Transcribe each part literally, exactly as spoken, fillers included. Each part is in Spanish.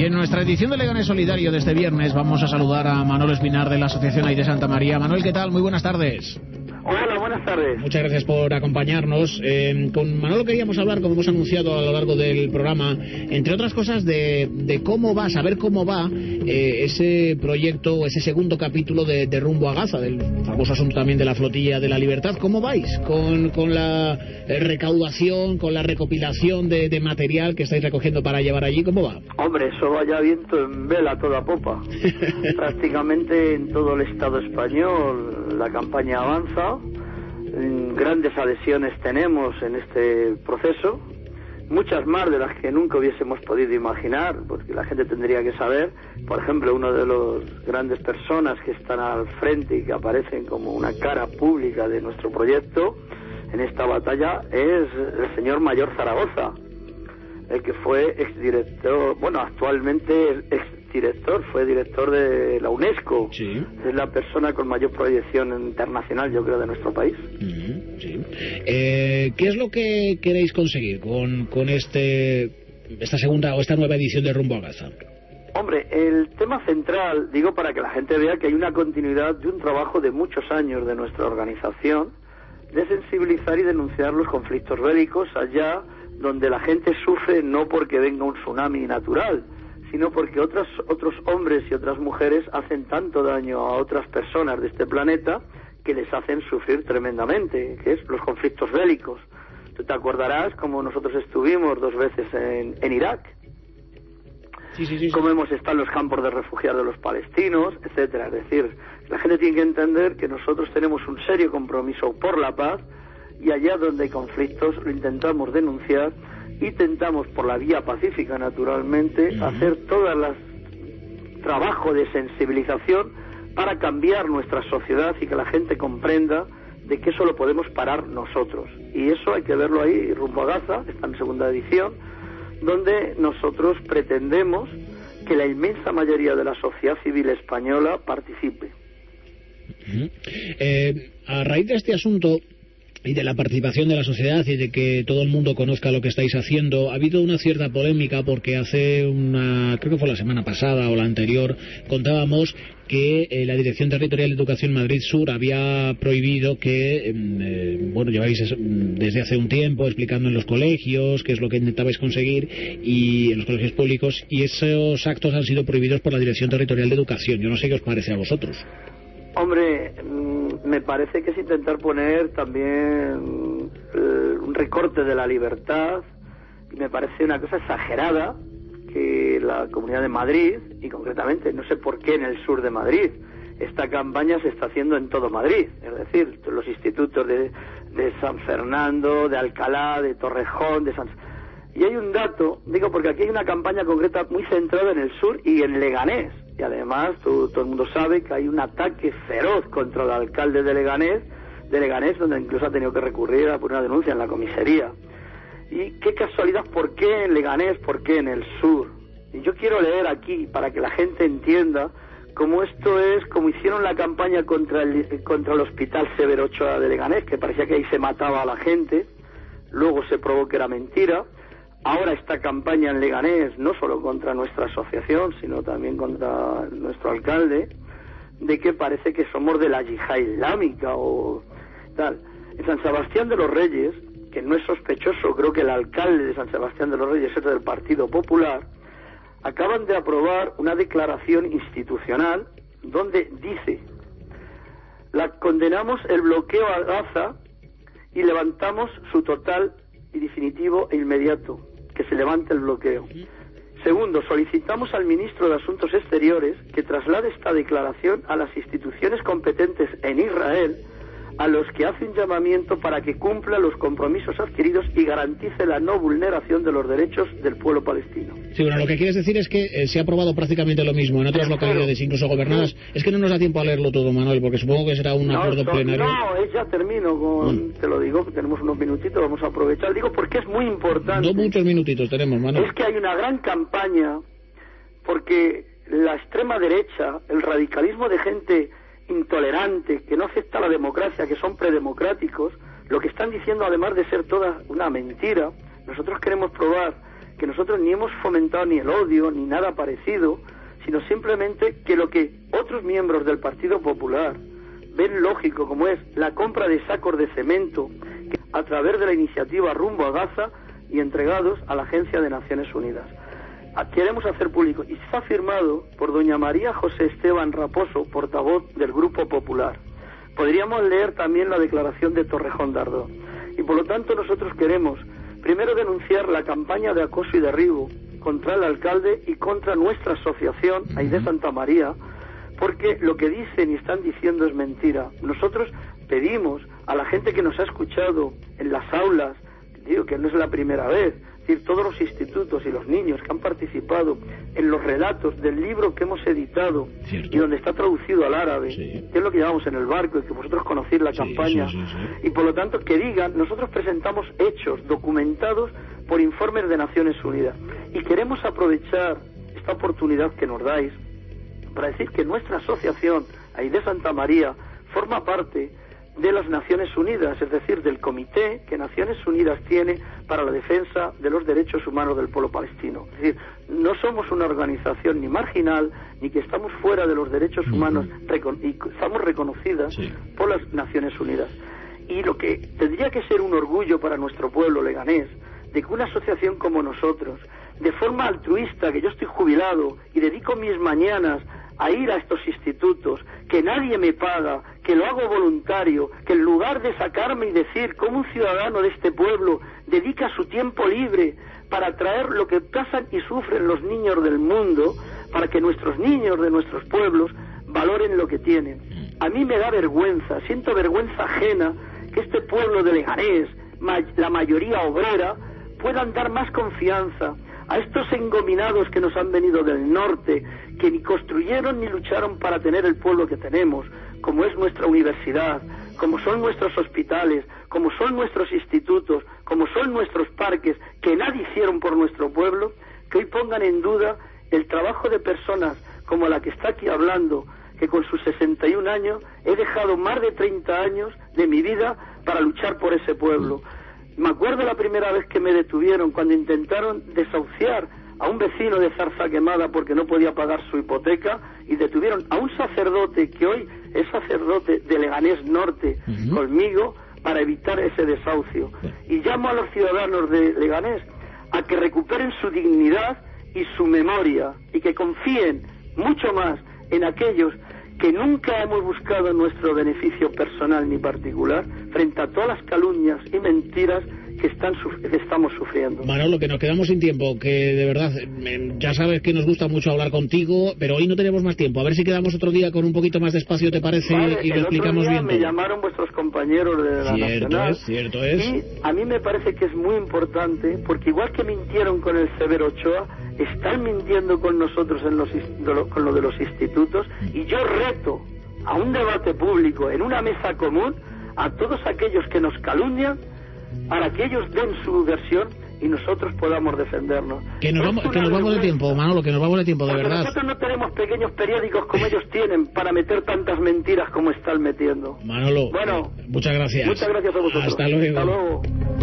Y en nuestra edición de Leganés Solidario de este viernes vamos a saludar a Manuel Espinar de la Asociación Aire Santa María. Manuel, ¿qué tal? Muy buenas tardes. Hola, buenas tardes. Muchas gracias por acompañarnos. Eh, con Manolo queríamos hablar, como hemos anunciado a lo largo del programa, entre otras cosas, de, de cómo va, saber cómo va eh, ese proyecto o ese segundo capítulo de, de Rumbo a Gaza, del famoso asunto también de la Flotilla de la Libertad. ¿Cómo vais con, con la recaudación, con la recopilación de, de material que estáis recogiendo para llevar allí? ¿Cómo va? Hombre, eso vaya viento en vela toda popa. Prácticamente en todo el Estado español la campaña avanza. Grandes adhesiones tenemos en este proceso, muchas más de las que nunca hubiésemos podido imaginar, porque la gente tendría que saber, por ejemplo, uno de los grandes personas que están al frente y que aparecen como una cara pública de nuestro proyecto en esta batalla es el señor Mayor Zaragoza, el que fue exdirector, bueno, actualmente exdirector, fue director de la UNESCO. Sí. Es la persona con mayor proyección internacional, yo creo, de nuestro país. Mm, sí. Eh, ¿Qué es lo que queréis conseguir con, con este esta segunda o esta nueva edición de Rumbo a Gaza? Hombre, el tema central, digo para que la gente vea que hay una continuidad de un trabajo de muchos años de nuestra organización, de sensibilizar y denunciar los conflictos bélicos allá donde la gente sufre no porque venga un tsunami natural, sino porque otras, otros hombres y otras mujeres hacen tanto daño a otras personas de este planeta que les hacen sufrir tremendamente, que es los conflictos bélicos. Tú te acordarás como nosotros estuvimos dos veces en, en Irak, sí, sí, sí, sí. Como hemos estado en los campos de refugiados de los palestinos, etcétera. Es decir, la gente tiene que entender que nosotros tenemos un serio compromiso por la paz, y allá donde hay conflictos lo intentamos denunciar y intentamos por la vía pacífica, naturalmente, uh-huh. hacer todo el trabajo de sensibilización para cambiar nuestra sociedad y que la gente comprenda de que eso lo podemos parar nosotros. Y eso hay que verlo ahí, Rumbo a Gaza, está en segunda edición, donde nosotros pretendemos que la inmensa mayoría de la sociedad civil española participe. Uh-huh. Eh, a raíz de este asunto y de la participación de la sociedad y de que todo el mundo conozca lo que estáis haciendo, ha habido una cierta polémica porque hace una, creo que fue la semana pasada o la anterior, contábamos que eh, la Dirección Territorial de Educación Madrid Sur había prohibido que, eh, bueno, lleváis eso, desde hace un tiempo explicando en los colegios qué es lo que intentabais conseguir y en los colegios públicos, y esos actos han sido prohibidos por la Dirección Territorial de Educación. Yo no sé qué os parece a vosotros. Hombre, me parece que es intentar poner también un recorte de la libertad, y me parece una cosa exagerada que la Comunidad de Madrid, y concretamente no sé por qué en el sur de Madrid, esta campaña se está haciendo en todo Madrid, es decir, los institutos de, de San Fernando, de Alcalá, de Torrejón, de San... Y hay un dato, digo porque aquí hay una campaña concreta muy centrada en el sur y en Leganés. Y además, tú, todo el mundo sabe que hay un ataque feroz contra el alcalde de Leganés, de Leganés, donde incluso ha tenido que recurrir a poner una denuncia en la comisaría. Y qué casualidad, ¿por qué en Leganés? ¿Por qué en el sur? Y yo quiero leer aquí, para que la gente entienda, cómo esto es, como hicieron la campaña contra el, contra el Hospital Severo Ochoa de Leganés, que parecía que ahí se mataba a la gente, luego se probó que era mentira. Ahora esta campaña en Leganés, no solo contra nuestra asociación, sino también contra nuestro alcalde, de que parece que somos de la yihad islámica o tal. En San Sebastián de los Reyes, que no es sospechoso, creo que el alcalde de San Sebastián de los Reyes es del Partido Popular, acaban de aprobar una declaración institucional donde dice: la condenamos el bloqueo a Gaza y levantamos su total y definitivo e inmediato, que se levante el bloqueo. Segundo, solicitamos al ministro de Asuntos Exteriores que traslade esta declaración a las instituciones competentes en Israel, a los que hace un llamamiento para que cumpla los compromisos adquiridos y garantice la no vulneración de los derechos del pueblo palestino. Sí, bueno, lo que quieres decir es que eh, se ha aprobado prácticamente lo mismo en otras Pero, localidades, incluso gobernadas. Sí. Es que no nos da tiempo a leerlo todo, Manuel, porque supongo que será un no, acuerdo so, plenario. No, ya termino con... Mm. Te lo digo, tenemos unos minutitos, vamos a aprovechar. Digo porque es muy importante. No muchos minutitos tenemos, Manuel. Es que hay una gran campaña, porque la extrema derecha, el radicalismo de gente intolerante, que no acepta la democracia, que son predemocráticos, lo que están diciendo, además de ser toda una mentira, nosotros queremos probar que nosotros ni hemos fomentado ni el odio, ni nada parecido, sino simplemente que lo que otros miembros del Partido Popular ven lógico, como es la compra de sacos de cemento a través de la iniciativa Rumbo a Gaza y entregados a la Agencia de Naciones Unidas. Queremos hacer público, y está firmado por doña María José Esteban Raposo, portavoz del Grupo Popular. Podríamos leer también la declaración de Torrejón de Ardoz. Y por lo tanto nosotros queremos primero denunciar la campaña de acoso y derribo contra el alcalde y contra nuestra asociación, Aide Santa María, porque lo que dicen y están diciendo es mentira. Nosotros pedimos a la gente que nos ha escuchado en las aulas, digo que no es la primera vez, es decir, todos los institutos y los niños que han participado en los relatos del libro que hemos editado, ¿cierto?, y donde está traducido al árabe, sí, que es lo que llamamos En el barco, y que vosotros conocéis la sí, campaña, sí, sí, sí. Y por lo tanto que digan, nosotros presentamos hechos documentados por informes de Naciones Unidas, y queremos aprovechar esta oportunidad que nos dais para decir que nuestra asociación, Aide Santa María, forma parte de las Naciones Unidas, es decir, del comité que Naciones Unidas tiene para la defensa de los derechos humanos del pueblo palestino. Es decir, no somos una organización ni marginal, ni que estamos fuera de los derechos humanos, uh-huh. y estamos reconocidas sí. por las Naciones Unidas. Y lo que tendría que ser un orgullo para nuestro pueblo leganés, de que una asociación como nosotros, de forma altruista, que yo estoy jubilado y dedico mis mañanas a ir a estos institutos, que nadie me paga, que lo hago voluntario, que en lugar de sacarme y decir cómo un ciudadano de este pueblo dedica su tiempo libre para traer lo que pasan y sufren los niños del mundo, para que nuestros niños de nuestros pueblos valoren lo que tienen. A mí me da vergüenza, siento vergüenza ajena que este pueblo de Leganés, la mayoría obrera, puedan dar más confianza a estos engominados que nos han venido del norte, que ni construyeron ni lucharon para tener el pueblo que tenemos, como es nuestra universidad, como son nuestros hospitales, como son nuestros institutos, como son nuestros parques, que nadie hicieron por nuestro pueblo, que hoy pongan en duda el trabajo de personas como la que está aquí hablando, que con sus sesenta y un años he dejado más de treinta años de mi vida para luchar por ese pueblo. Me acuerdo la primera vez que me detuvieron cuando intentaron desahuciar a un vecino de Zarza Quemada porque no podía pagar su hipoteca, y detuvieron a un sacerdote que hoy es sacerdote de Leganés Norte, uh-huh. conmigo, para evitar ese desahucio. Y llamo a los ciudadanos de Leganés a que recuperen su dignidad y su memoria, y que confíen mucho más en aquellos que nunca hemos buscado nuestro beneficio personal ni particular frente a todas las calumnias y mentiras que, están, que estamos sufriendo. Manolo, que nos quedamos sin tiempo, que de verdad, ya sabes que nos gusta mucho hablar contigo, pero hoy no tenemos más tiempo. A ver si quedamos otro día con un poquito más de espacio, ¿te parece? Vale, y lo explicamos bien. Me llamaron vuestros compañeros de la cierto Nacional. Es, cierto es. Y a mí me parece que es muy importante, porque igual que mintieron con el Severo Ochoa, están mintiendo con nosotros en los, con lo de los institutos, y yo reto a un debate público en una mesa común a todos aquellos que nos calumnian, para que ellos den su versión y nosotros podamos defendernos. Que nos vamos, que nos vamos de tiempo, Manolo, que nos vamos de tiempo, de Porque verdad. Nosotros no tenemos pequeños periódicos como ellos tienen para meter tantas mentiras como están metiendo. Manolo, bueno, muchas gracias. Muchas gracias a vosotros. Hasta luego. Hasta luego.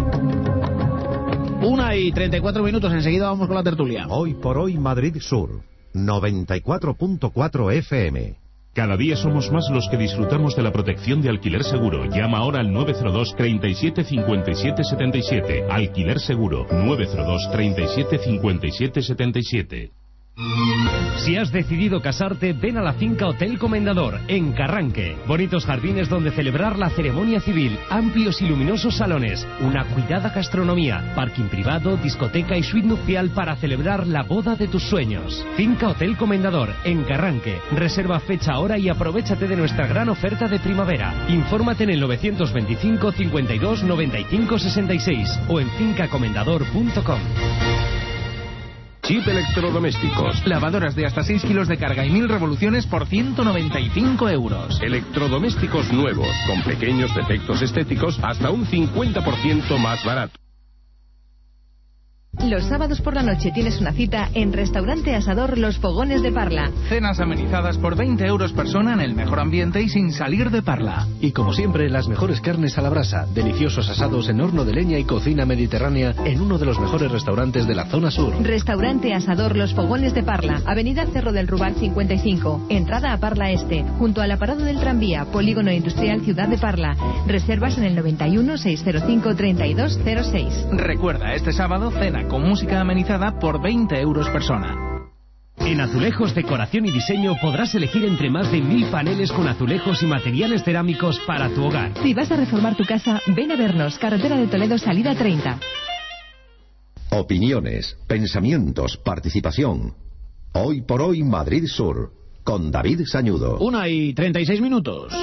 Una y treinta y cuatro minutos, enseguida vamos con la tertulia. Hoy por hoy Madrid Sur, noventa y cuatro punto cuatro F M. Cada día somos más los que disfrutamos de la protección de Alquiler Seguro. Llama ahora al nueve cero dos, treinta y siete, cincuenta y siete, setenta y siete. Alquiler Seguro, nueve cero dos, treinta y siete, cincuenta y siete, setenta y siete. Si has decidido casarte, ven a la finca Hotel Comendador, en Carranque. Bonitos jardines donde celebrar la ceremonia civil, amplios y luminosos salones, una cuidada gastronomía, parking privado, discoteca y suite nupcial para celebrar la boda de tus sueños. Finca Hotel Comendador, en Carranque. Reserva fecha, hora y aprovéchate de nuestra gran oferta de primavera. Infórmate en el novecientos veinticinco, cincuenta y dos, noventa y cinco, sesenta y seis o en finca comendador punto com. Chip Electrodomésticos. Lavadoras de hasta seis kilos de carga y mil revoluciones por ciento noventa y cinco euros. Electrodomésticos nuevos, con pequeños defectos estéticos, hasta un cincuenta por ciento más barato. Los sábados por la noche tienes una cita en Restaurante Asador Los Fogones de Parla. Cenas amenizadas por veinte euros persona en el mejor ambiente y sin salir de Parla. Y como siempre, las mejores carnes a la brasa, deliciosos asados en horno de leña y cocina mediterránea en uno de los mejores restaurantes de la zona sur. Restaurante Asador Los Fogones de Parla, Avenida Cerro del Rubar cincuenta y cinco, entrada a Parla Este, junto a la parada del tranvía, Polígono Industrial Ciudad de Parla. Reservas en el noventa y uno, seiscientos cinco, treinta y dos cero seis. Recuerda, este sábado cena con música amenizada por veinte euros persona. En Azulejos, Decoración y Diseño podrás elegir entre más de mil paneles con azulejos y materiales cerámicos para tu hogar. Si vas a reformar tu casa, ven a vernos, carretera de Toledo, salida treinta. Opiniones, pensamientos, participación. Hoy por hoy Madrid Sur, con David Sañudo. Una y treinta y seis minutos.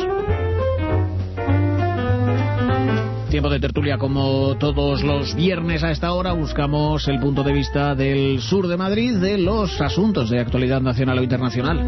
Tiempo de tertulia como todos los viernes a esta hora. Buscamos el punto de vista del sur de Madrid de los asuntos de actualidad nacional o internacional.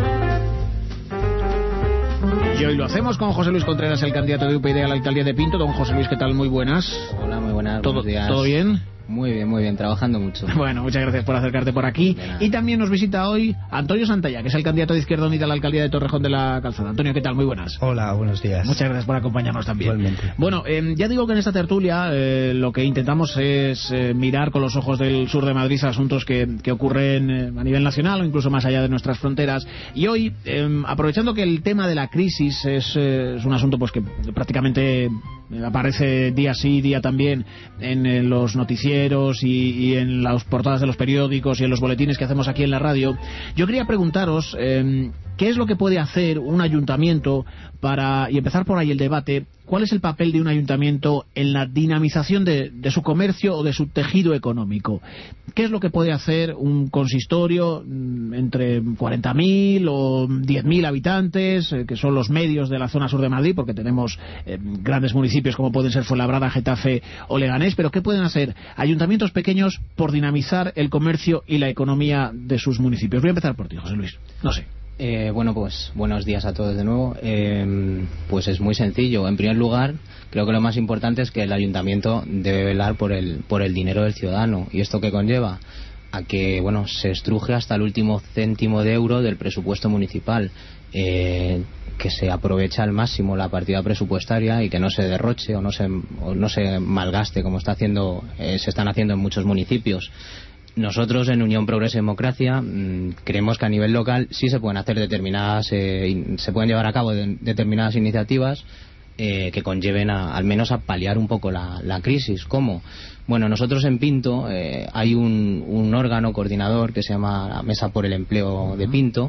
Y hoy lo hacemos con José Luis Contreras, el candidato de U P y D a la alcaldía de Pinto. Don José Luis, ¿qué tal? Muy buenas. Hola, muy buenas. ¿Todo, buenos días. ¿todo bien? Muy bien, muy bien, trabajando mucho. Bueno, muchas gracias por acercarte por aquí. Y también nos visita hoy Antonio Santalla, que es el candidato de Izquierda Unida a la alcaldía de Torrejón de la Calzada. Antonio, ¿qué tal? Muy buenas. Hola, buenos días. Muchas gracias por acompañarnos también. Igualmente. Bueno, eh, ya digo que en esta tertulia eh, lo que intentamos es eh, mirar con los ojos del sur de Madrid asuntos que, que ocurren eh, a nivel nacional o incluso más allá de nuestras fronteras. Y hoy, eh, aprovechando que el tema de la crisis es, eh, es un asunto pues que prácticamente aparece día sí, día también en, en los noticieros y, y en las portadas de los periódicos y en los boletines que hacemos aquí en la radio, yo quería preguntaros eh, qué es lo que puede hacer un ayuntamiento para, y empezar por ahí el debate, cuál es el papel de un ayuntamiento en la dinamización de, de su comercio o de su tejido económico. ¿Qué es lo que puede hacer un consistorio mm, entre cuarenta mil o diez mil habitantes, eh, que son los medios de la zona sur de Madrid, porque tenemos eh, grandes municipios como pueden ser Fuenlabrada, Getafe o Leganés, pero qué pueden hacer ayuntamientos pequeños por dinamizar el comercio y la economía de sus municipios? Voy a empezar por ti, José Luis. No sé. Eh, bueno, pues buenos días a todos de nuevo. Eh, pues es muy sencillo. En primer lugar, creo que lo más importante es que el ayuntamiento debe velar por el, por el dinero del ciudadano. ¿Y esto qué conlleva? A que, bueno, se estruje hasta el último céntimo de euro del presupuesto municipal. Eh, que se aproveche al máximo la partida presupuestaria y que no se derroche o no se, o no se malgaste como está haciendo, eh, se están haciendo en muchos municipios. Nosotros en Unión Progreso y Democracia mmm, creemos que a nivel local sí se pueden hacer determinadas, eh, in, se pueden llevar a cabo de, determinadas iniciativas eh, que conlleven a, al menos a paliar un poco la, la crisis. ¿Cómo? Bueno, nosotros en Pinto eh, hay un, un órgano coordinador que se llama la Mesa por el Empleo de Pinto,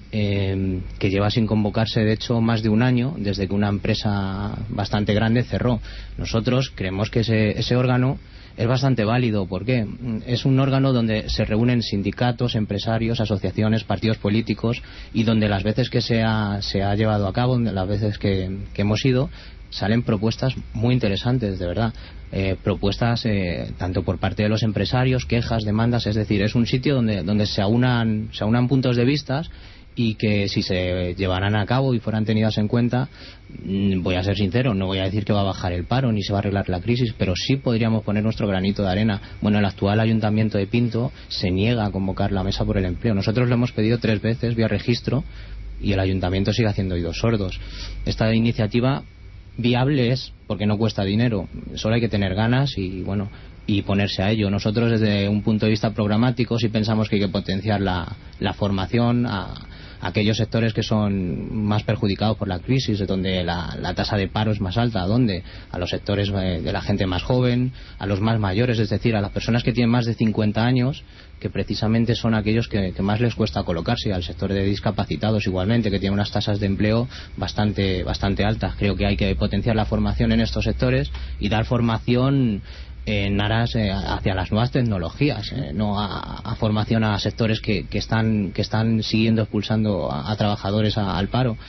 eh, que lleva sin convocarse de hecho más de un año desde que una empresa bastante grande cerró. Nosotros creemos que ese, ese órgano es bastante válido. ¿Por qué? Es un órgano donde se reúnen sindicatos, empresarios, asociaciones, partidos políticos, y donde las veces que se ha, se ha llevado a cabo, donde las veces que, que hemos ido, salen propuestas muy interesantes, de verdad. Eh, propuestas eh, tanto por parte de los empresarios, quejas, demandas. Es decir, es un sitio donde, donde se aunan, se aunan puntos de vistas, y que si se llevaran a cabo y fueran tenidas en cuenta, voy a ser sincero, no voy a decir que va a bajar el paro ni se va a arreglar la crisis, pero sí podríamos poner nuestro granito de arena. Bueno, el actual ayuntamiento de Pinto se niega a convocar la mesa por el empleo. Nosotros lo hemos pedido tres veces vía registro y el ayuntamiento sigue haciendo oídos sordos. Esta iniciativa viable es porque no cuesta dinero, solo hay que tener ganas y bueno y ponerse a ello. Nosotros desde un punto de vista programático sí pensamos que hay que potenciar la, la formación a aquellos sectores que son más perjudicados por la crisis, donde la, la tasa de paro es más alta. ¿A dónde? A los sectores de la gente más joven, a los más mayores, es decir, a las personas que tienen más de cincuenta años, que precisamente son aquellos que, que más les cuesta colocarse, al sector de discapacitados igualmente, que tiene unas tasas de empleo bastante, bastante altas. Creo que hay que potenciar la formación en estos sectores y dar formación en aras eh, hacia las nuevas tecnologías, eh, no a, a formación a sectores que, que están que están siguiendo expulsando a, a trabajadores a, al paro.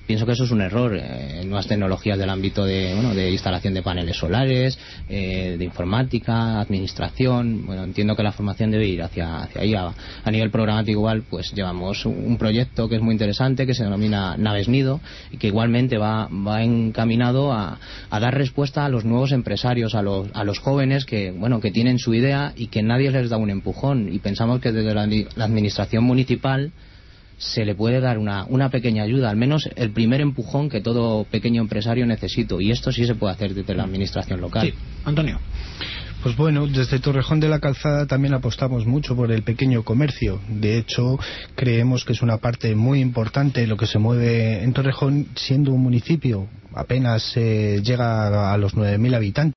pienso que eso es un error. Eh, nuevas tecnologías del ámbito de, bueno, de instalación de paneles solares, eh, de informática, administración. Bueno, entiendo que la formación debe ir hacia, hacia ahí. A, a nivel programático igual, pues llevamos un proyecto que es muy interesante, que se denomina Naves Nido, y que igualmente va, va encaminado a, a dar respuesta a los nuevos empresarios, a los, a los jóvenes que, bueno, que tienen su idea y que nadie les da un empujón. Y pensamos que desde la, la administración municipal se le puede dar una, una pequeña ayuda, al menos el primer empujón que todo pequeño empresario necesita, y esto sí se puede hacer desde la administración local. Sí, Antonio. Pues bueno, desde Torrejón de la Calzada también apostamos mucho por el pequeño comercio. De hecho, creemos que es una parte muy importante lo que se mueve en Torrejón, siendo un municipio apenas eh, llega a los nueve mil habitantes.